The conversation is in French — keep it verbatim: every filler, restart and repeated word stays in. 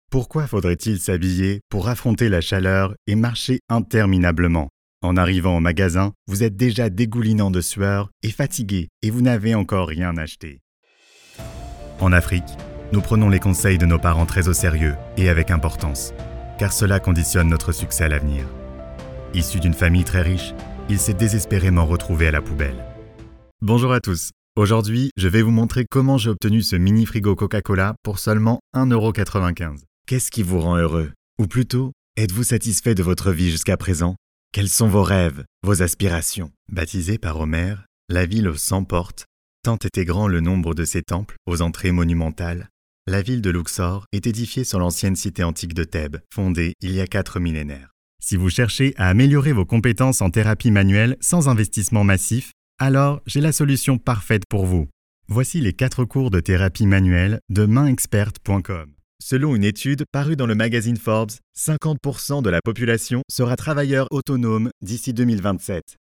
Pourquoi faudrait-il s'habiller pour affronter la chaleur et marcher interminablement? En arrivant au magasin, vous êtes déjà dégoulinant de sueur et fatigué et vous n'avez encore rien acheté. En Afrique, nous prenons les conseils de nos parents très au sérieux et avec importance, car cela conditionne notre succès à l'avenir. Issu d'une famille très riche, il s'est désespérément retrouvé à la poubelle. Bonjour à tous. Aujourd'hui, je vais vous montrer comment j'ai obtenu ce mini frigo Coca-Cola pour seulement un euro quatre-vingt-quinze. Qu'est-ce qui vous rend heureux? Ou plutôt, êtes-vous satisfait de votre vie jusqu'à présent? Quels sont vos rêves, vos aspirations? Baptisée par Homère, la ville aux cent portes, tant était grand le nombre de ses temples aux entrées monumentales, la ville de Luxor est édifiée sur l'ancienne cité antique de Thèbes, fondée il y a quatre millénaires. Si vous cherchez à améliorer vos compétences en thérapie manuelle sans investissement massif, alors j'ai la solution parfaite pour vous. Voici les quatre cours de thérapie manuelle de main experte point com. Selon une étude parue dans le magazine Forbes, cinquante pour cent de la population sera travailleur autonome d'ici deux mille vingt-sept.